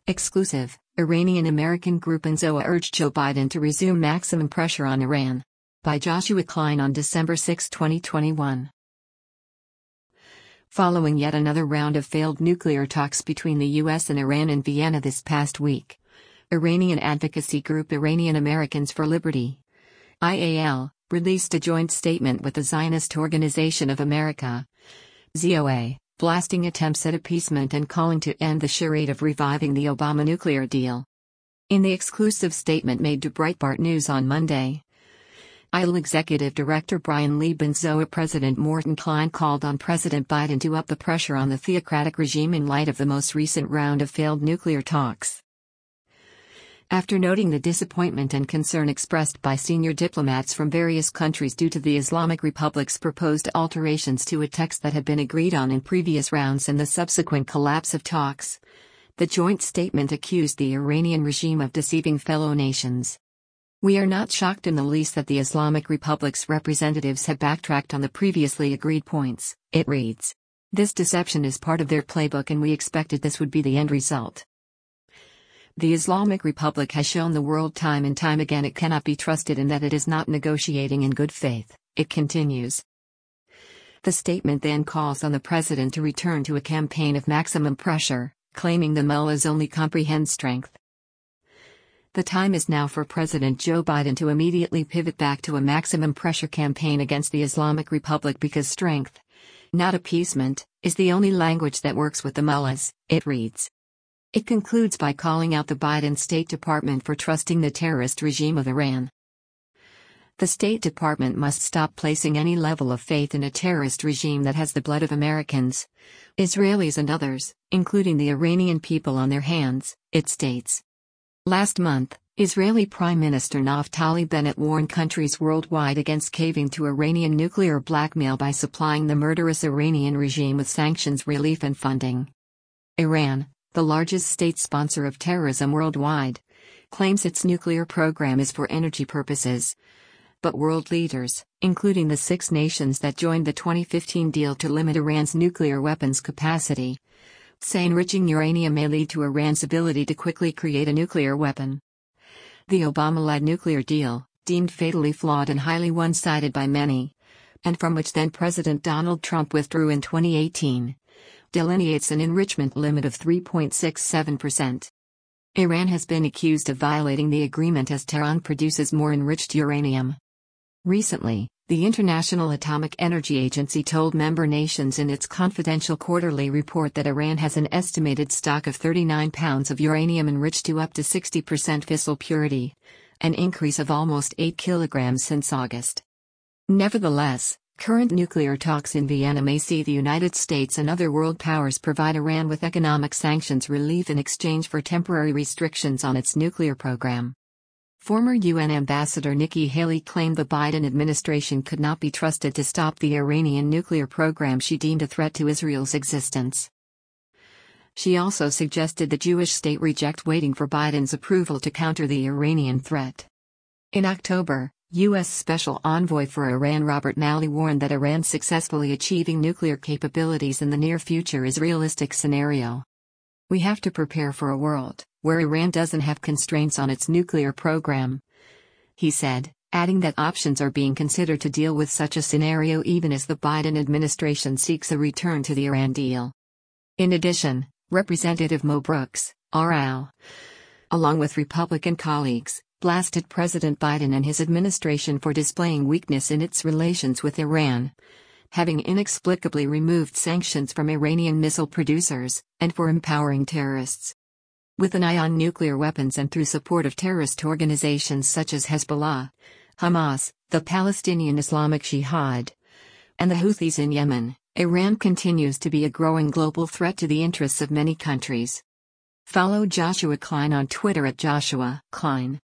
Exclusive, Iranian-American group Anzoa urged Joe Biden to resume maximum pressure on Iran. By Joshua Klein on December 6, 2021. Following yet another round of failed nuclear talks between the U.S. and Iran in Vienna this past week, Iranian advocacy group Iranian Americans for Liberty, IAL, released a joint statement with the Zionist Organization of America, ZOA, blasting attempts at appeasement and calling to end the charade of reviving the Obama nuclear deal. In the exclusive statement made to Breitbart News on Monday, IAL Executive Director Brian Lieb and ZOA President Morton Klein called on President Biden to up the pressure on the theocratic regime in light of the most recent round of failed nuclear talks. After noting the disappointment and concern expressed by senior diplomats from various countries due to the Islamic Republic's proposed alterations to a text that had been agreed on in previous rounds and the subsequent collapse of talks, the joint statement accused the Iranian regime of deceiving fellow nations. "We are not shocked in the least that the Islamic Republic's representatives have backtracked on the previously agreed points," it reads. "This deception is part of their playbook and we expected this would be the end result. The Islamic Republic has shown the world time and time again it cannot be trusted and that it is not negotiating in good faith," it continues. The statement then calls on the president to return to a campaign of maximum pressure, claiming the mullahs only comprehend strength. "The time is now for President Joe Biden to immediately pivot back to a maximum pressure campaign against the Islamic Republic because strength, not appeasement, is the only language that works with the mullahs," it reads. It concludes by calling out the Biden State Department for trusting the terrorist regime of Iran. The State Department must stop placing any level of faith in a terrorist regime that has the blood of Americans, Israelis and others, including the Iranian people on their hands, it states. Last month, Israeli Prime Minister Naftali Bennett warned countries worldwide against caving to Iranian nuclear blackmail by supplying the murderous Iranian regime with sanctions relief and funding. Iran, the largest state sponsor of terrorism worldwide, claims its nuclear program is for energy purposes. But world leaders, including the 6 nations that joined the 2015 deal to limit Iran's nuclear weapons capacity, say enriching uranium may lead to Iran's ability to quickly create a nuclear weapon. The Obama-led nuclear deal, deemed fatally flawed and highly one-sided by many, and from which then-President Donald Trump withdrew in 2018, delineates an enrichment limit of 3.67%. Iran has been accused of violating the agreement as Tehran produces more enriched uranium. Recently, the International Atomic Energy Agency told member nations in its confidential quarterly report that Iran has an estimated stock of 39 pounds of uranium enriched to up to 60% fissile purity, an increase of almost 8 kilograms since August. Nevertheless, current nuclear talks in Vienna may see the United States and other world powers provide Iran with economic sanctions relief in exchange for temporary restrictions on its nuclear program. Former UN Ambassador Nikki Haley claimed the Biden administration could not be trusted to stop the Iranian nuclear program she deemed a threat to Israel's existence. She also suggested the Jewish state reject waiting for Biden's approval to counter the Iranian threat. In October, U.S. Special Envoy for Iran Robert Malley warned that Iran successfully achieving nuclear capabilities in the near future is a realistic scenario. "We have to prepare for a world where Iran doesn't have constraints on its nuclear program," he said, adding that options are being considered to deal with such a scenario even as the Biden administration seeks a return to the Iran deal. In addition, Representative Mo Brooks, RL, along with Republican colleagues, blasted President Biden and his administration for displaying weakness in its relations with Iran, having inexplicably removed sanctions from Iranian missile producers, and for empowering terrorists. With an eye on nuclear weapons and through support of terrorist organizations such as Hezbollah, Hamas, the Palestinian Islamic Jihad, and the Houthis in Yemen, Iran continues to be a growing global threat to the interests of many countries. Follow Joshua Klein on Twitter at Joshua Klein.